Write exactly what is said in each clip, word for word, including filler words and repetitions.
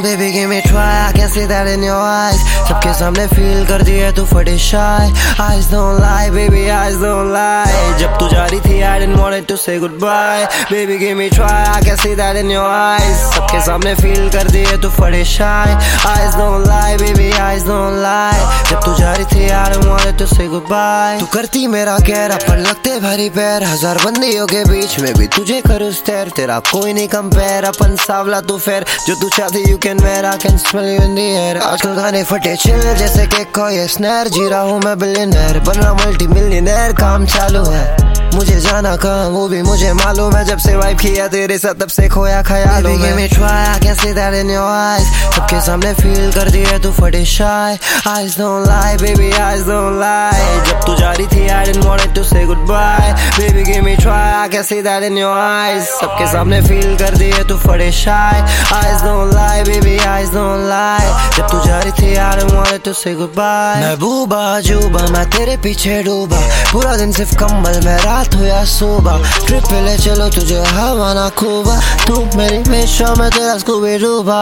Baby give me try, I can see that in your eyes. सबके सामने feel कर दिए तू फटे shy. Eyes don't lie, baby eyes don't lie. जब तू जा रही थी I didn't want it to say goodbye. Baby give me try, I can see that in your eyes. सबके सामने feel कर दिए तू फटे shy. Eyes don't lie, baby eyes don't lie. जब तू जा रही थी I didn't want it to say goodbye. तू करती मेरा कहर अपन लगते भारी पैर. हजार बंदियों के बीच में भी तुझे करूँ स्टेयर. तेरा कोई नहीं कंपेयर, अपन सावला तू फेर. जो तू चाहती you can wear, I can smell you in the air. आजकल गाने फटे चिल जैसे कि कोई स्नैर. जी रहा हूँ मैं बिलियनर, बन रहा मल्टी मिलियनर. काम चालू है मुझे जाना कहाँ वो भी मुझे मालूम है. जब से वाइब किया तेरे साथ तब से खोया ख्यालों में. Give me try, I can see that in your eyes. सबके सामने feel कर दिए तू फटे shy. Eyes don't lie, baby eyes don't lie. जब तू जा रही थी I didn't want it to say goodbye. Baby give me try, I can see that in your eyes. सबके सामने feel कर दिए तू फटे shy. Eyes don't lie, baby eyes don't lie. जब तू जा रही थी I didn't want it to say goodbye. मैं बूबा जूबा मैं तेरे पीछे डूबा. पूरा दिन सिर्फ कंबल में रात हो या सुबह. ट्रिप पे ले चलो तुझे हवा ना खूबा. तू मेरी हमेशा में तेरा स्कूबी डूबा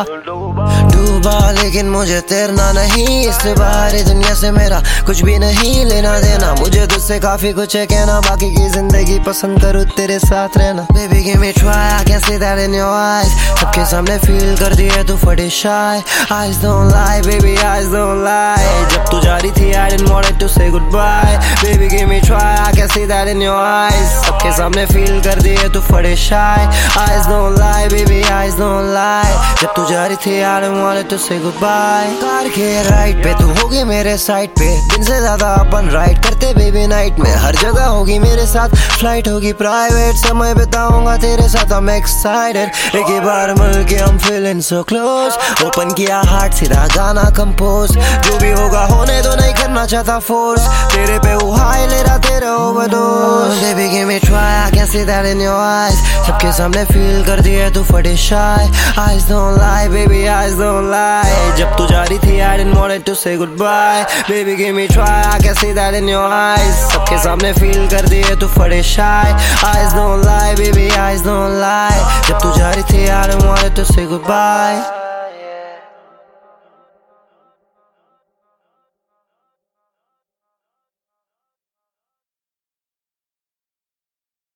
डूबा. लेकिन मुझे तैरना नहीं. इस बाहरी दुनिया से मेरा कुछ भी नहीं लेना देना. मुझे तुझसे काफी कुछ है कहना. बाकी की जिंदगी पसंद करूँ तेरे साथ रहना. Baby give me try, I can see that in your eyes. सबके सामने feel कर दिए तू फटे shy. Eyes don't lie, baby eyes don't lie. जब तू जा रही थी I didn't want it to say goodbye. Baby give me try, I can see that in your eyes. सबके सामने feel कर दिए तू फटे shy. Eyes don't lie, baby eyes don't lie. जब तू जा रही थी I didn't want it to say goodbye. Car के राइट पे तू होगी मेरे साइड पे. दिन से ज्यादा अपन राइड करते बेबी नाइट में. हर जगह होगी मेरे साथ फ्लाइट होगी प्राइवेट. समय बिताऊंगा तेरे साथ I'm excited. एक ही बार मिल के I'm feeling so close. Open किया हार्ट सीधा गाना कंपोज. जो भी होगा होने दो नहीं करना चाहता फोर्स. तेरे पे वो हाई ले रहा तेरे overdose. Baby give me try, I can see that in your eyes. सबके सामने feel कर दिए तू फटे shy. Eyes don't lie, baby eyes don't lie. जब तू जा रही थी I didn't want it to say goodbye. Baby give me try, I can see that in your eyes. सबके सामने feel कर दिए तू फटे shy. Eyes don't lie, baby eyes don't lie. जब तू जा रही थी I didn't want it to say goodbye.